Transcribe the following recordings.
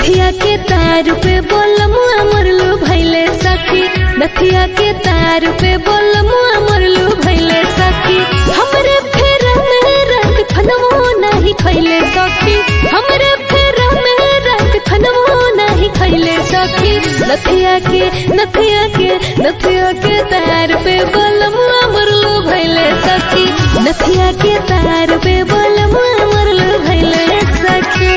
नथिया के तार पे बोलमुआ मरलू भैले सखी, नथिया के तार पे बोलमुआ मरलू भैले सखी। हमरे फेर में रात खनमो नहीं खैले सखी, हमरे फेर में रात खनमो नहीं खैले सखी। नथिया के नथिया के नथिया के तार पे बोलमुआ मरलू भैले सखी, नथिया के तार पे बोलमुआ मरलू भैले सखी।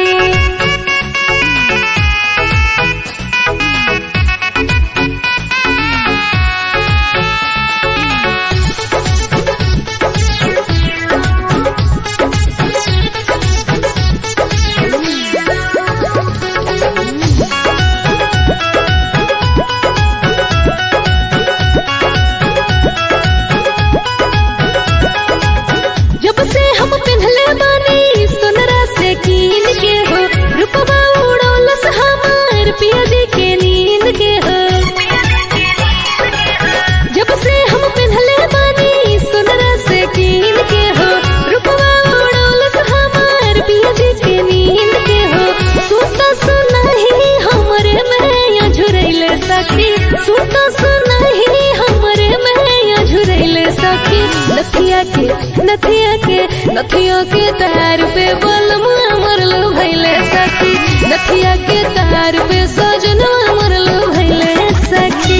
नथिया के तार पे बोलमुआ मरलू भैले सखी, नथिया के तार पे सजनवा मरलू भैले सखी।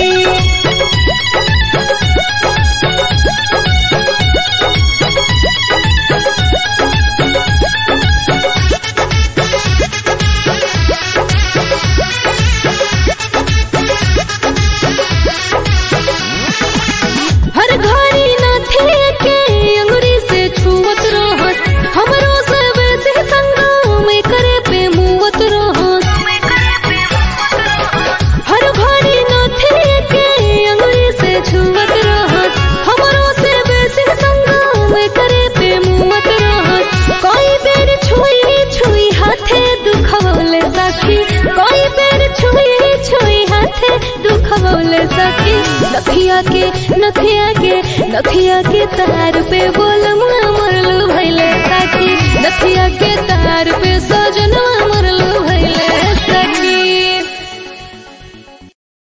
हर घड़ी नथिया के अंगुरी से छुअत रहत, हमरो सब से संगो में करे पे मुवत रहत। हर घड़ी नथिया के अंगुरी से छुअत रहत, हमरो सब से संगो में करे पे मुवत रहत। कोई बेर छुई छुई हाथे दुखवले सखी, कोई बेर छुई छुई हाथे दुखवले सखी। नथिया के नथिया के नथिया के तार पे बोलमुआ मरलू भैले सखी, नथिया के तार पे सजनवा मरलू